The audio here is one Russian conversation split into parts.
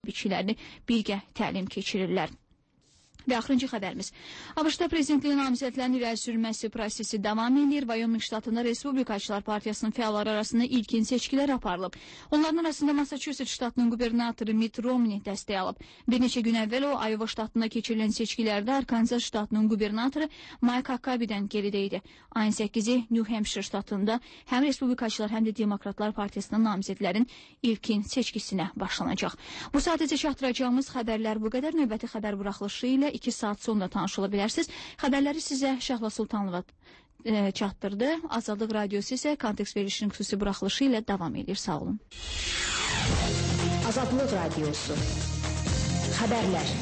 bitkilərini birgə təlim keçirirlər. Və axırıncı xəbərimiz. ABŞ-da prezidentliyin namizədlərinin irəli sürülməsi prosesi davam edir. Wyoming ştatında Respublikaçılar Partiyasının fəalları arasında ilkin seçkilər aparılıb. Onların arasında Massachusetts ştatının qubernatoru Mitt Romney dəstək alıb. Bir neçə gün əvvəl o, Iowa ştatında keçirilən seçkilərdə Arkansas ştatının qubernatoru Mike Huckabee'dən geridə idi. Ayın 8-i New Hampshire ştatında həm Respublikaçılar, həm də Demokratlar Partiyasının namizədlərin ilkin seçkisinə başlanacaq. Bu sadəcə çatdıracağımız xəbərlər bu qədər. Növbəti xəbər buraxılışı ilə 2 saat sonra tanış ola bilərsiniz. Xəbərləri sizə Şahla Sultanova çatdırdı. Azadlıq Radiosu isə kontekst verilişinin xüsusi buraxılışı ilə davam edir. Sağ olun. Azadlıq Radiosu. Xəbərlər.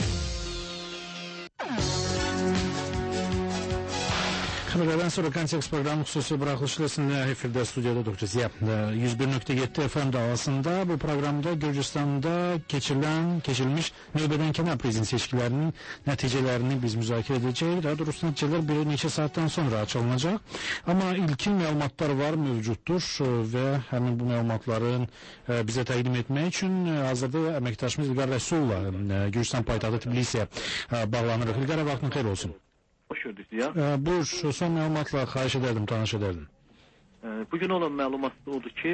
Xəbərlərdən sonra kontekst proqramı xüsusi buraxılışında efirdə studiyada Dr. Ziya 101.7 FM dalğasında bu proqramda Gürcüstanda keçirilmiş növbədənkənar prezident seçkilərinin nəticələrini biz müzakirə edəcəyik. Daha doğrusu nəticələr bir neçə saatdan sonra açılacaq. Amma ilkin məlumatlar var, mövcuddur və həmin bu məlumatların bizə təqdim etmək üçün hazırda əməkdaşımız İlqar Rəsulla Gürcüstan paytaxtı Tbilisiyə bağlanırıq. İlqar, vaxtın xeyir olsun. Hoş gördük ya. Buyur, son məlumatla xahiş edərdim, tanış edərdim. Bugün olan məlumat odur ki,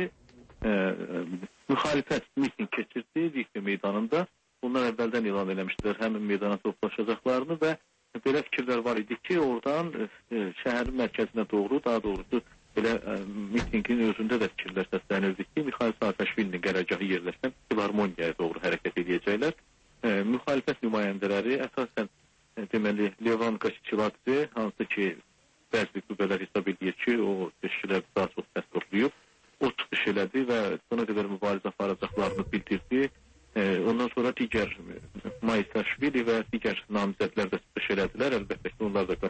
müxalifət miting keçirdi Viktor meydanında. Bunlar əvvəldən elan eləmişdilər həmin meydana toplaşacaqlarını və belə fikirlər var idi ki, oradan şəhərin mərkəzinə doğru, daha doğrusu belə mitingin özündə də fikirlər səslənirdi ki, Mikhail Saakashvilinin qərargahı yerləşən Filarmoniyaya doğru hərəkət edəcəklər. Müxalifət nümayəndələri əsasən deməli, Levan Qaçiçiladze, hansı ki, bəzi qüvvələr hesab edir ki, o seçkilərdə daha çox səs toplayıb, o çıxış elədi və sona qədər mübarizə aparacaqlarını bildirdi. Ondan sonra digər Maisashvili və digər namizədlər də çıxış elədilər. Əlbəttə ki, onlar da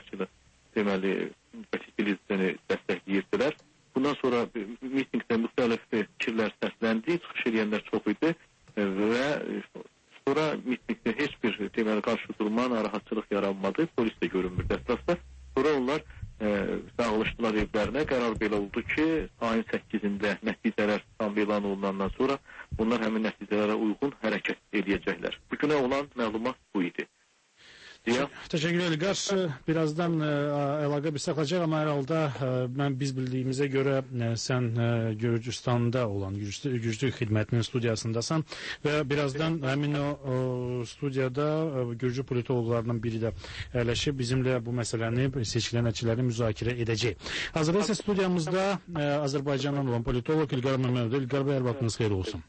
Qaçiçilidzeni dəstəkləyirdilər. Bundan sonra mitingdə müxtəlif fikirlər səsləndi, çıxış eləyənlər çox idi və sonra mitingdə heç bir deməli qarşı durma, narahatçılıq yaranmadı. Polis də görünmürdü əsasda. Sonra onlar dağılışdılar evlərinə. Qərar belə oldu ki, ayın 8-də nəticələr tam elan olunandan sonra onlar həmin nəticələrə uyğun hərəkət edəcəklər. Bugünə olan məlumat bu idi. Teşekkür İlqar. Birazdan əlaqə bir saxlayacaq, amma hər halda biz bildiyimizə görə sən Gürcüstanda olan Gürcülük xidmətinin studiyasındasan və birazdan həmin o studiyada Gürcü politologlarından biri də əyləşib bizimlə bu məsələni, seçkilər nəticələrini müzakirə edəcək. Hazırda isə studiyamızda Azərbaycandan olan politolog İlqar Məmmədov. İlqar bəy, hər vaxtınız xeyir olsun.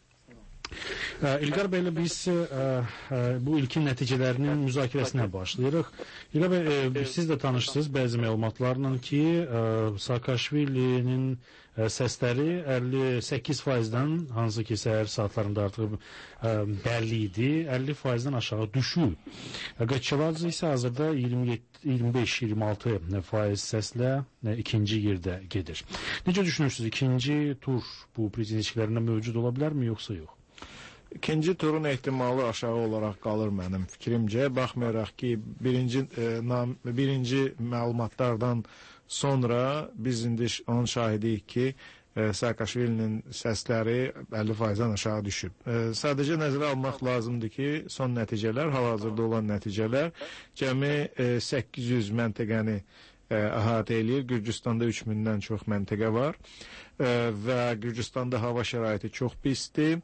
İlqar bəylə biz bu ilkin nəticələrinin müzakirəsinə başlayırıq. İlqar bəy, siz də tanışsınız bəzi məlumatlarla ki, Saakashvilinin səsləri 58%-dən, hansı ki səhər saatlarında artıq bəlli idi, 50%-dən aşağı düşüb. Qaçiçiladze isə hazırda 25-26% səslə ikinci yerdə gedir. Necə düşünürsünüz, ikinci tur bu prezident seçkilərində mövcud ola bilərmi, yoxsa yox? İkinci turun ehtimalı aşağı olaraq qalır mənim fikrimcə. Baxmayaraq ki, birinci məlumatlardan sonra biz indi onun şahidiyik ki, Saakashvilinin səsləri 50%-dən aşağı düşüb. Sadəcə nəzərə almaq lazımdır ki, son nəticələr, hal-hazırda olan nəticələr cəmi 800 məntəqəni əhatə eləyir. Gürcüstanda 3000-dən çox məntəqə var və Gürcüstanda hava şəraiti çox pisdir.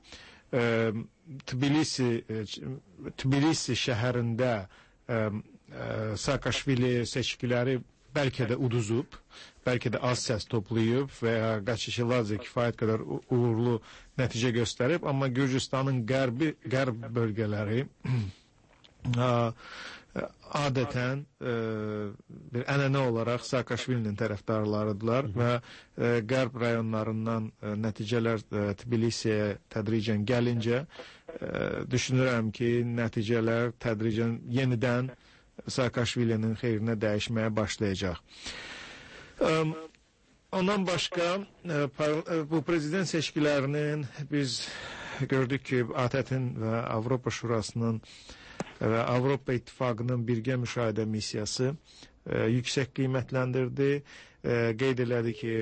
Tbilisi şəhərində Saakashvili seçkiləri bəlkə də uduzub, bəlkə də az səs toplayıb və ya Qaçiçiladze kifayət qədər uğurlu nəticə göstərib, amma Gürcüstanın qərb bölgələri adətən bir ənənə olaraq Saakashvilinin tərəfdarlarıdırlar və qərb rayonlarından nəticələr Tbilisiyə tədricən gəlincə düşünürəm ki, nəticələr tədricən yenidən Saakashvilinin xeyrinə dəyişməyə başlayacaq. Ondan başqa bu prezident seçkilərinin biz gördük ki, ATƏT-in və Avropa Şurasının və Avropa İttifaqının birgə müşahidə missiyası yüksək qiymətləndirdi. Qeyd elədi ki,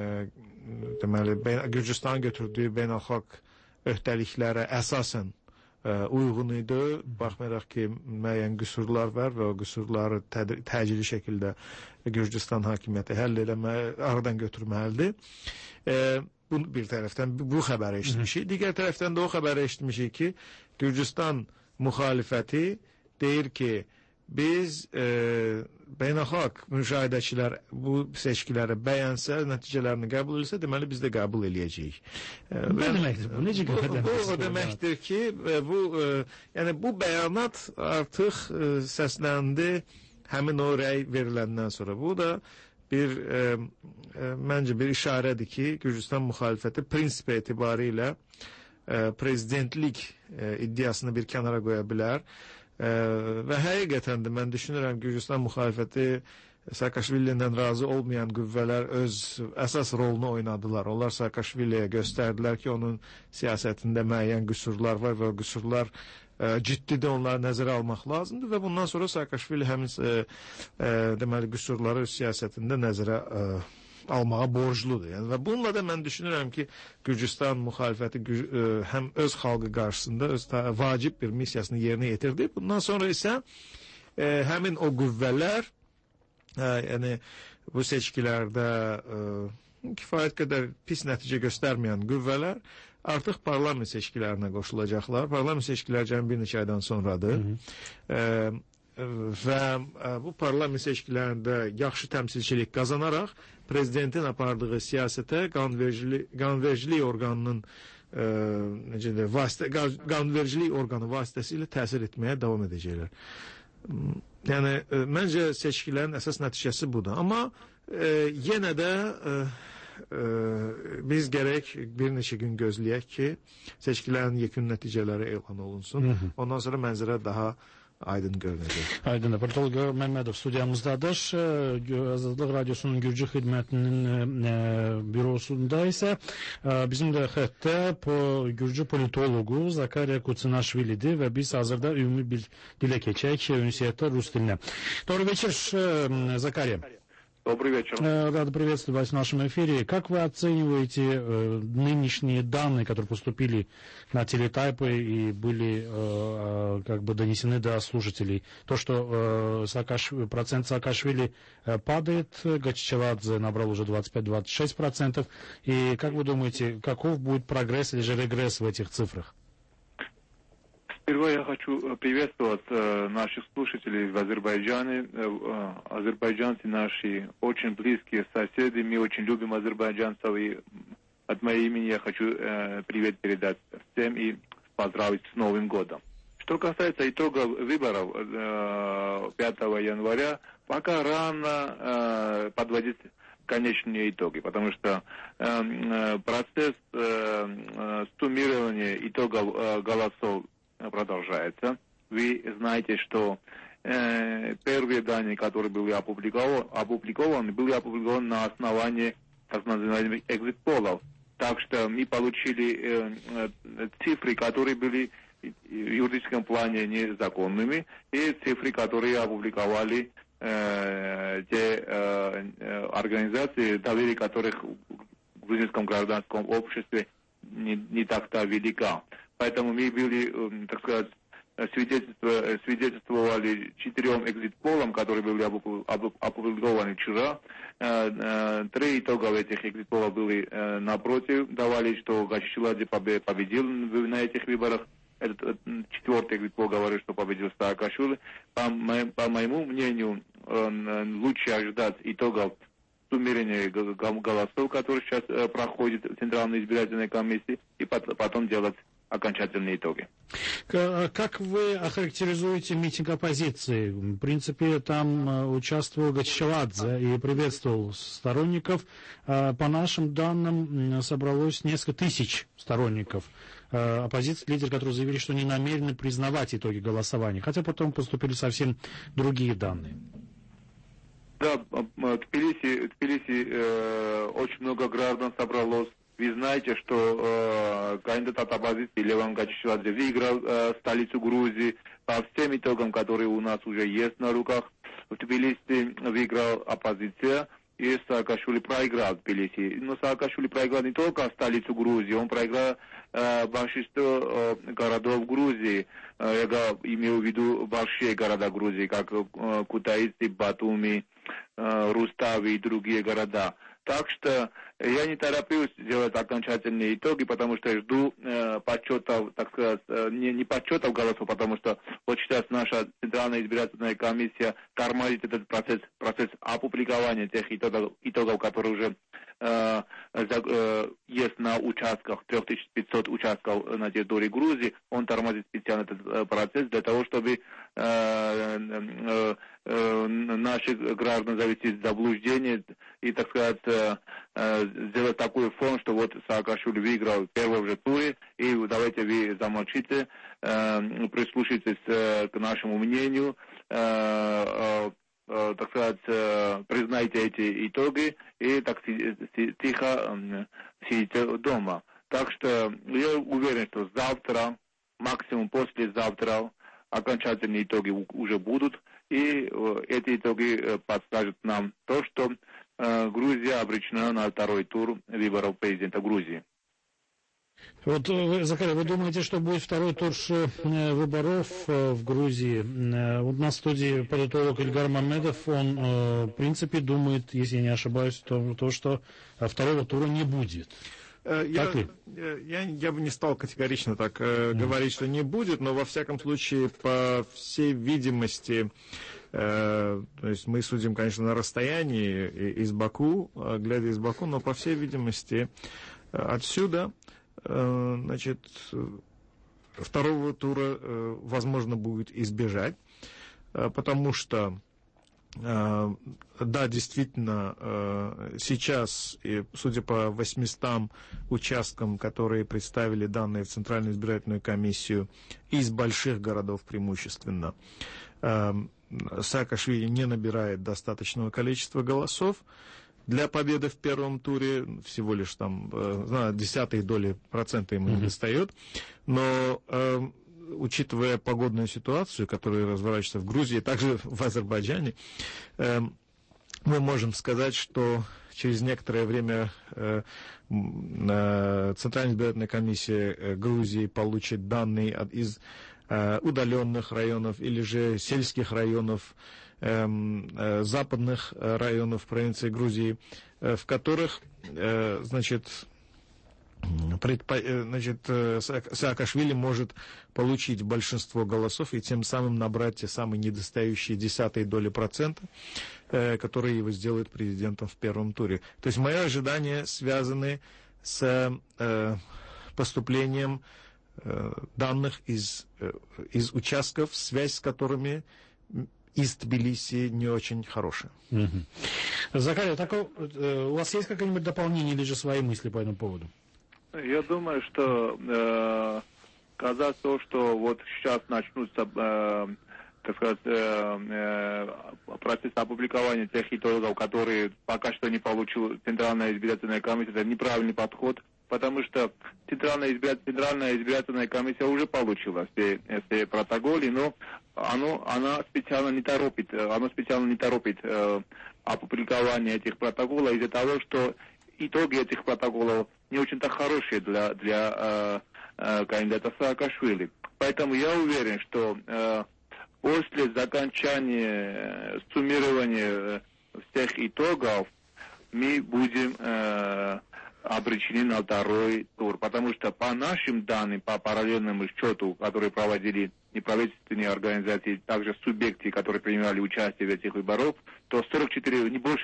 deməli, Gürcüstanın götürdüyü beynəlxalq öhdəliklərə əsasən uyğun idi. Baxmayaraq ki, müəyyən qüsurlar var və o qüsurları təcili şəkildə Gürcüstan hakimiyyəti həll eləməyə, aradan götürməlidir. Bu bir tərəfdən bu xəbəri eşitmişik. Digər tərəfdən də o xəbəri eşitmişik ki, Gürcüstan müxalifəti deyir ki, biz beynəlxalq müşahidəçilər bu seçkiləri bəyənsə, nəticələrini qəbul etsə, deməli biz də qəbul eləyəcəyik. Ne deməkdir bu? Necə qədər? Bu o deməkdir ki, yəni bu bəyanat artıq səsləndi həmin o rəy veriləndən sonra. Bu da bir məncə bir işarədir ki, Gürcüstan müxalifəti prinsip etibarilə prezidentlik iddiasını bir kənara qoya bilər. Və həqiqətən də mən düşünürəm Gürcüstan müxalifəti Saakashvili'dən razı olmayan qüvvələr öz əsas rolunu oynadılar. Onlar Saakashvili'yə göstərdilər ki, onun siyasətində müəyyən qüsurlar var və o qüsurlar ciddidə onları nəzərə almaq lazımdır və bundan sonra Saakashvili həmin deməli qüsurları öz siyasətində nəzərə almağa borcludur. Yəni, və bununla da mən düşünürəm ki, Gürcüstan müxalifəti həm öz xalqı qarşısında öz vacib bir missiyasını yerinə yetirdi. Bundan sonra isə həmin o qüvvələr, yəni bu seçkilərdə kifayət qədər pis nəticə göstərməyən qüvvələr artıq parlament seçkilərinə qoşulacaqlar. Parlament seçkiləri cəmi bir neçə aydan sonradır. Və bu parlament seçkilərində yaxşı təmsilçilik qazanaraq prezidentin apardığı siyasətə qanunvericilik orqanının qanunvericilik orqanı vasitəsilə təsir etməyə davam edəcəklər. Yəni məncə seçkilərin əsas nəticəsi budur. Amma yenə də biz gərək bir neçə gün gözləyək ki, seçkilərin yekun nəticələri elan olunsun. Ondan sonra mənzərə daha aydın görünəcək. Aydın. Politolog Məmmədov studiyamızdadır. Azadlıq Radyosunun Gürcü xidmətinin bürosunda isə bizim də xəttə Gürcü politologu Zakariya Kutsinaşvilidir və biz hazırda ümumi bir dilə keçək Ünsiyyətdə rus dilinə. Добрый вечер, Закария. Добрый вечер. Рад приветствовать вас в нашем эфире. Как вы оцениваете нынешние данные, которые поступили на телетайпы и были как бы донесены до слушателей? То, что процент Саакашвили падает, Гачичевадзе набрал уже 25-26%. И как вы думаете, каков будет прогресс или же регресс в этих цифрах? Сперва я хочу приветствовать наших слушателей в Азербайджане. Азербайджанцы наши очень близкие соседи. Мы очень любим азербайджанцев. И от моего имени я хочу привет передать всем и поздравить с Новым годом. Что касается итогов выборов 5 января, пока рано подводить конечные итоги, потому что процесс суммирования итогов голосов продолжается. Вы знаете, что первые данные, которые были опубликованы, были опубликованы на основании так называемых экзит-полов. Так что мы получили цифры, которые были в юридическом плане незаконными, и цифры, которые опубликовали те организации, доверие которых в грузинском гражданском обществе не так-то велика. Поэтому мы были, так сказать, свидетельствовали 4 экзит-полам, которые были опубликованы вчера. 3 итога этих экзит-полов были напротив, давали, что Гачичевадзе победил на этих выборах. Этот 4-й экзит-пол говорит, что победил Саакашвили. По моему мнению, лучше ожидать итогов суммирования голосов, которые сейчас проходит в Центральной избирательной комиссии, и потом делать окончательные итоги. Как вы охарактеризуете митинг оппозиции? В принципе, там участвовал Гачичевадзе и приветствовал сторонников. По нашим данным, собралось несколько тысяч сторонников оппозиции, лидеры, которые заявили, что не намерены признавать итоги голосования, хотя потом поступили совсем другие данные. Да, в Тбилиси очень много граждан собралось. Вы знаете, что кандидат от оппозиции Леван Гачичевадзе выиграл столицу Грузии по всем итогам, которые у нас уже есть на руках. В Тбилиси выиграл оппозиция, и Саакашвили проиграл в Тбилиси. Но Саакашвили проиграл не только столицу Грузии, он проиграл большинство городов Грузии, я имею в виду большие города Грузии, как Кутаиси, Батуми, Рустави и другие города. Так что я не тороплюсь делать окончательные итоги, потому что жду подсчетов, так сказать, не подсчетов голосов, потому что вот сейчас наша Центральная избирательная комиссия тормозит этот процесс опубликования тех итогов, которые уже есть на участках, 3500 участков на территории Грузии. Он тормозит специально этот процесс для того, чтобы наших граждан завести в заблуждение и, так сказать, сделать такой фон, что вот Саакашвили выиграл в первом же туре, и давайте вы замолчите, прислушайтесь к нашему мнению, так сказать, признайте эти итоги и так тихо сидите дома. Так что я уверен, что завтра, максимум послезавтра, окончательные итоги уже будут, и эти итоги подскажут нам то, что Грузия обречена на второй тур выборов президента Грузии. Вот, Закарий, вы думаете, что будет второй тур выборов в Грузии? Вот на студии политолог Ильгар Мамедов, он, в принципе, думает, если я не ошибаюсь, то, что второго тура не будет. Я бы не стал категорично так говорить, что не будет, но во всяком случае, по всей видимости, то есть мы судим, конечно, на расстоянии из Баку, глядя из Баку, но по всей видимости отсюда, значит, второго тура возможно будет избежать, потому что да, действительно, сейчас, судя по 800 участкам, которые представили данные в Центральную избирательную комиссию, из больших городов преимущественно, Саакашвили не набирает достаточного количества голосов для победы в первом туре, всего лишь там десятые доли процента ему не достает, но учитывая погодную ситуацию, которая разворачивается в Грузии, также в Азербайджане, мы можем сказать, что через некоторое время Центральная избирательная комиссия Грузии получит данные из удаленных районов или же сельских районов, западных районов провинции Грузии, в которых, значит, Саакашвили может получить большинство голосов и тем самым набрать те самые недостающие десятые доли процента, которые его сделают президентом в первом туре. То есть мои ожидания связаны с поступлением данных из участков, связь с которыми из Тбилиси не очень хорошая. Закарий, у вас есть какое-нибудь дополнение или же свои мысли по этому поводу? Я думаю, что казалось то, что вот сейчас начнутся, так сказать, процесс опубликования тех итогов, которые пока что не получила Центральная избирательная комиссия, это неправильный подход, потому что Центральная избирательная комиссия уже получила все протоколы, но она специально не торопит опубликование этих протоколов из-за того, что итоги этих протоколов не очень-то хорошие для кандидата Саакашвили. Поэтому я уверен, что после окончания суммирования всех итогов мы будем обречены на второй тур. Потому что по нашим данным, по параллельному счету, которые проводили неправительственные организации, также субъекты, которые принимали участие в этих выборах, то 44, не больше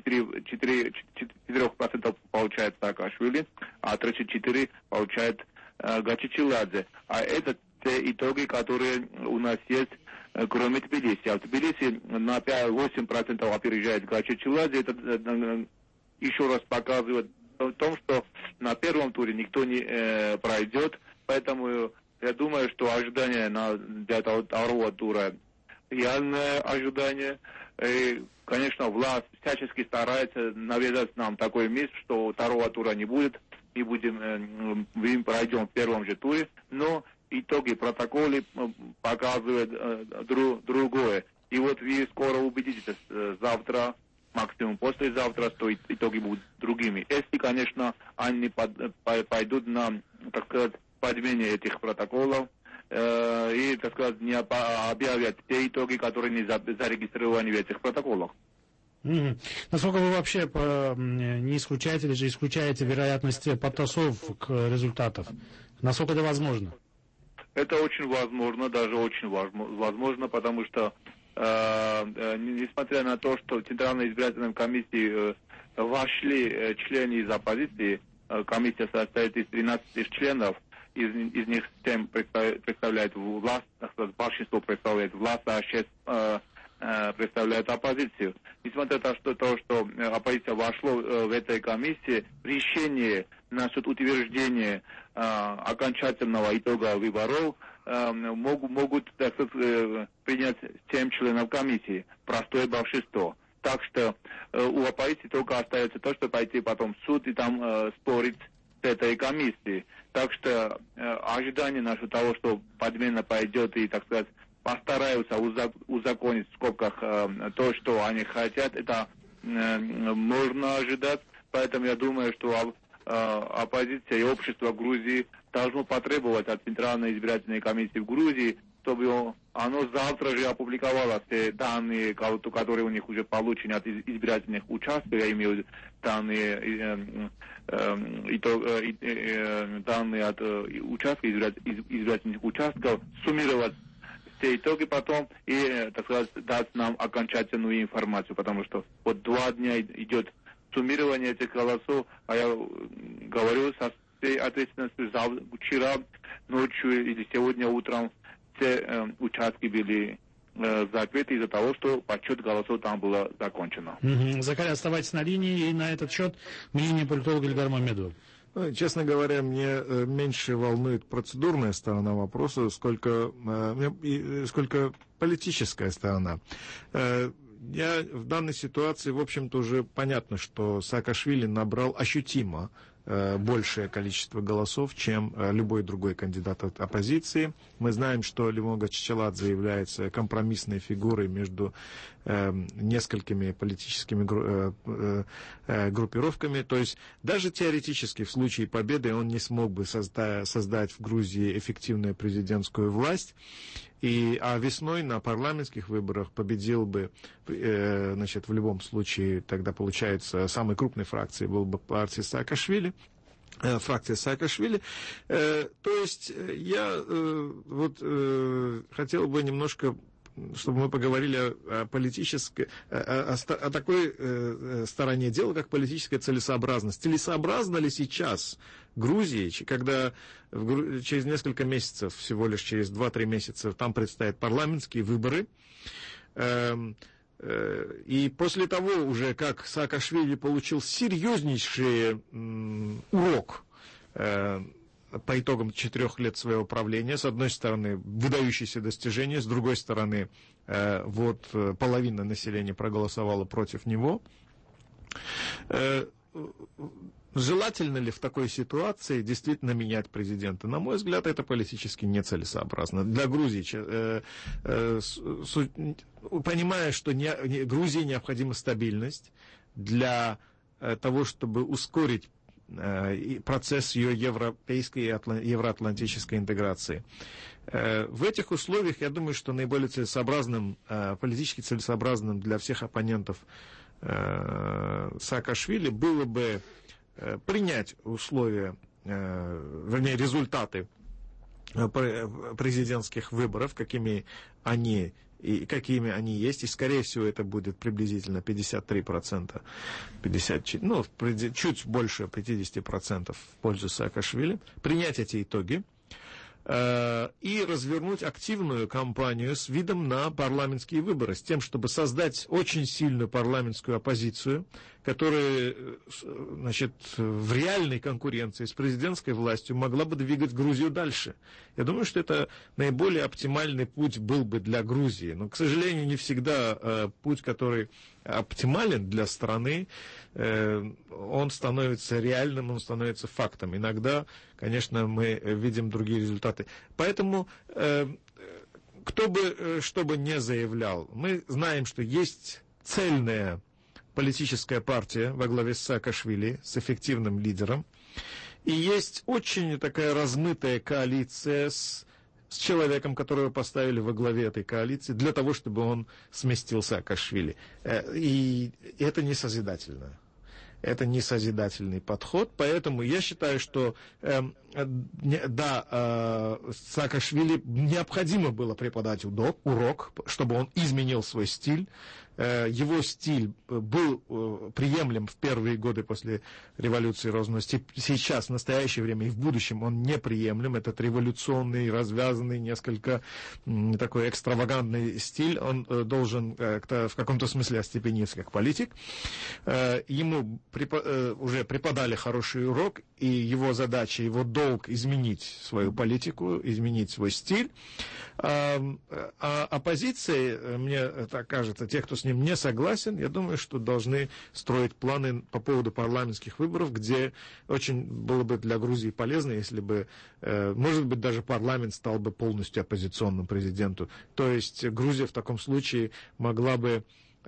44% получает Саакашвили, а 34% получает Гачичиладзе. А это те итоги, которые у нас есть, кроме Тбилиси. А в Тбилиси на 8% опережает Гачичиладзе. Это еще раз показывает в том, что на первом туре никто не пройдет. Поэтому я думаю, что ожидание для второго тура реальное ожидание. И, конечно, власть всячески старается навязать нам такой миф, что второго тура не будет. Мы пройдем в первом же туре, но итоги протоколы показывают другое. И вот вы скоро убедитесь завтра, максимум послезавтра, то итоги будут другими. Если, конечно, они пойдут на, так сказать, подмене этих протоколов и, так сказать, не объявят те итоги, которые не зарегистрированы в этих протоколах. Насколько вы вообще не исключаете или же исключаете вероятность подтасовок результатов? Насколько это возможно? Это очень возможно, даже очень возможно, потому что несмотря на то, что в Центральной избирательной комиссии вошли члены из оппозиции, комиссия состоит из 13 членов, из них 7 представляют власть, большинство представляет власть, а 6 представляют оппозицию. Несмотря на то, что оппозиция вошла в этой комиссии, решение насчет утверждения окончательного итога выборов могут, так сказать, принять 7 членов комиссии, простое большинство. Так что у оппозиции только остается то, что пойти потом в суд и там спорить с этой комиссией. Так что ожидание насчет того, что подмена пойдет и, так сказать, постараются узаконить в скобках то, что они хотят, это можно ожидать. Поэтому я думаю, что оппозиция и общество Грузии должно потребовать от Центральной избирательной комиссии в Грузии, чтобы оно завтра же опубликовало все данные, которые у них уже получены от избирательных участков, я имею в виду данные от участков, избирательных участков, суммировать все итоги потом и, так сказать, дать нам окончательную информацию, потому что вот 2 дня идет суммирование этих голосов, а я говорю со всей ответственностью, вчера ночью или сегодня утром все участки были закрыты из-за того, что подсчет голосов там было закончено. Закарий, оставайтесь на линии, и на этот счет мнение политолога Ильгара Мамедова. Честно говоря, мне меньше волнует процедурная сторона вопроса, сколько политическая сторона. В данной ситуации, в общем-то, уже понятно, что Саакашвили набрал ощутимо большее количество голосов, чем любой другой кандидат от оппозиции. Мы знаем, что Лимога Чичеладзе является компромиссной фигурой между несколькими политическими группировками. То есть даже теоретически в случае победы он не смог бы создать в Грузии эффективную президентскую власть. А весной на парламентских выборах победил бы, значит, в любом случае, тогда получается, самой крупной фракцией был бы партия Саакашвили, фракция Саакашвили. То есть я хотел бы немножко, чтобы мы поговорили о политической, о такой стороне дела, как политическая целесообразность. Целесообразно ли сейчас Грузии, когда через несколько месяцев, всего лишь через 2-3 месяца, там предстоят парламентские выборы, и после того уже, как Саакашвили получил серьезнейший урок по итогам 4 лет своего правления, с одной стороны, выдающиеся достижения, с другой стороны, половина населения проголосовала против него. Желательно ли в такой ситуации действительно менять президента? На мой взгляд, это политически нецелесообразно. Для Грузии, понимая, что Грузии необходима стабильность для того, чтобы ускорить процесс ее европейской и евроатлантической интеграции. В этих условиях, я думаю, что наиболее целесообразным, политически целесообразным для всех оппонентов Саакашвили было бы принять условия, результаты президентских выборов, какими они есть, и, скорее всего, это будет приблизительно 53%, чуть больше 50% в пользу Саакашвили, принять эти итоги и развернуть активную кампанию с видом на парламентские выборы, с тем, чтобы создать очень сильную парламентскую оппозицию, которая, значит, в реальной конкуренции с президентской властью могла бы двигать Грузию дальше. Я думаю, что это наиболее оптимальный путь был бы для Грузии. Но, к сожалению, не всегда путь, который оптимален для страны, он становится реальным, он становится фактом. Иногда, конечно, мы видим другие результаты. Поэтому, кто бы что бы ни заявлял, мы знаем, что есть цельная политическая партия во главе с Саакашвили, с эффективным лидером. И есть очень такая размытая коалиция с человеком, которого поставили во главе этой коалиции, для того, чтобы он сместил Саакашвили. И это не созидательно. Это не созидательный подход, поэтому я считаю, что Саакашвили необходимо было преподать урок, чтобы он изменил свой стиль. Его стиль был приемлем в первые годы после революции Розности. Сейчас, в настоящее время и в будущем он неприемлем. Этот революционный, развязанный, несколько такой экстравагантный стиль, он должен в каком-то смысле остепениться как политик. Ему уже преподали хороший урок, и его задача, его долг изменить свою политику, изменить свой стиль. А оппозиция, мне так кажется, те, кто с ним не согласен, я думаю, что должны строить планы по поводу парламентских выборов, где очень было бы для Грузии полезно, если бы, может быть, даже парламент стал бы полностью оппозиционным президенту. То есть Грузия в таком случае могла бы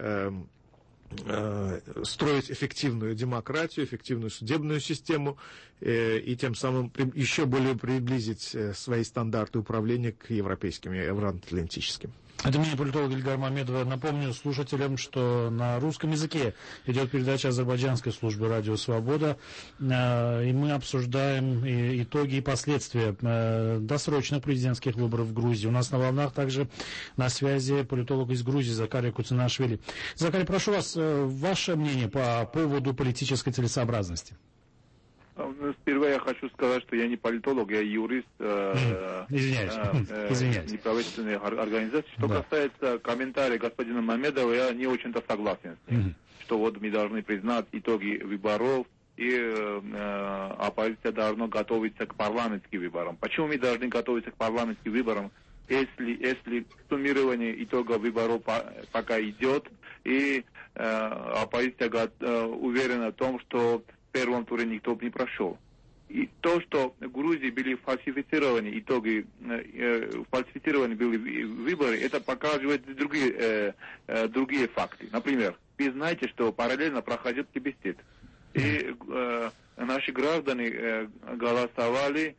строить эффективную демократию, эффективную судебную систему и тем самым еще более приблизить свои стандарты управления к европейским и евроатлантическим. Это мнение политолога Ильгара Мамедова. Напомню слушателям, что на русском языке идет передача азербайджанской службы «Радио Свобода», и мы обсуждаем итоги и последствия досрочных президентских выборов в Грузии. У нас на волнах также на связи политолог из Грузии Закария Куцинашвили. Закария, прошу вас, ваше мнение по поводу политической целесообразности. Сперва я хочу сказать, что я не политолог, я юрист. Извиняюсь. Неправительственной организации. Что касается комментариев господина Мамедова, я не очень-то согласен с ним. Что вот мы должны признать итоги выборов, и оппозиция должна готовиться к парламентским выборам. Почему мы должны готовиться к парламентским выборам, если суммирование итогов выборов пока идет, и оппозиция уверена в том, что в первом туре никто не прошел. И то, что в Грузии были фальсифицированы итоги, фальсифицированы были выборы, это показывает другие факты. Например, вы знаете, что параллельно проходил плебисцит. И наши граждане голосовали,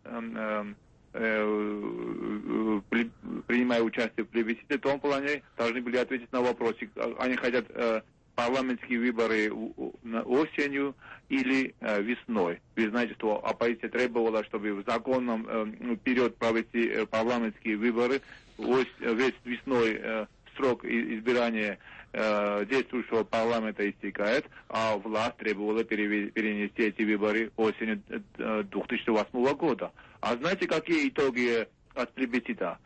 принимая участие в плебисците, в том плане должны были ответить на вопросы. Они хотят парламентские выборы осенью или весной. Вы знаете, что оппозиция требовала, чтобы в законном период провести парламентские выборы. Весь весной срок избирания действующего парламента истекает, а власть требовала перенести эти выборы осенью 2008 года. А знаете, какие итоги от плебисцита?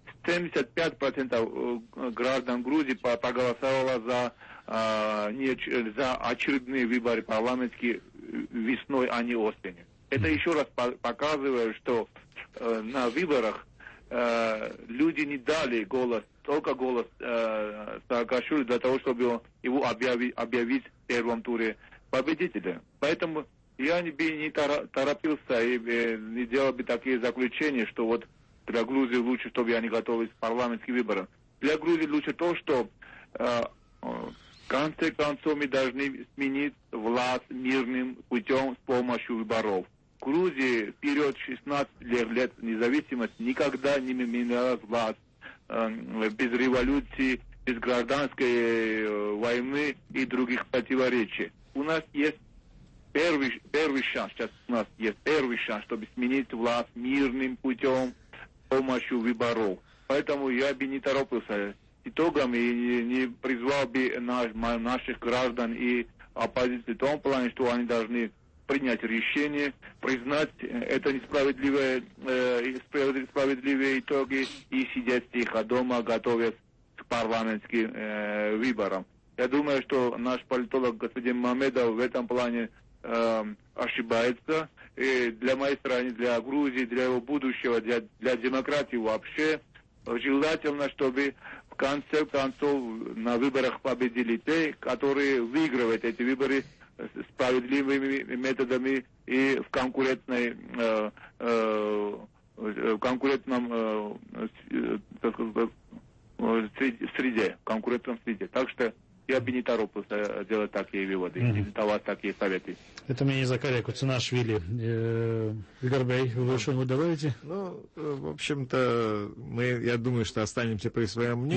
75% граждан Грузии проголосовало за очередные выборы парламентские весной, а не осенью. Это еще раз показывает, что на выборах люди не дали только голос Саакашвили для того, чтобы его объявить в первом туре победителем. Поэтому я бы не торопился и не делал бы такие заключения, что вот для Грузии лучше, чтобы они готовились к парламентским выборам. Для Грузии лучше то, что в конце концов мы должны сменить власть мирным путем с помощью выборов. В Грузии в период 16 лет независимости никогда не менялась власть без революции, без гражданской войны и других противоречий. У нас есть первый шанс, сейчас у нас есть первый шанс, чтобы сменить власть мирным путем с помощью выборов. Поэтому я бы не торопился итогами и не призвал бы наших граждан и оппозицию в том плане, что они должны принять решение, признать это несправедливые итоги и сидеть тихо дома, готовясь к парламентским выборам. Я думаю, что наш политолог господин Мамедов в этом плане ошибается. И для моей страны, для Грузии, для его будущего, для демократии вообще желательно, чтобы в конце концов на выборах победили те, которые выигрывают эти выборы справедливыми методами и в конкурентном среде. Так что я бы не торопился делать такие выводы, или давать такие советы. Это мнение Закария Куцинашвили. Игорь Бей, вы что-нибудь добавите? Ну, в общем-то, я думаю, что останемся при своем мнении.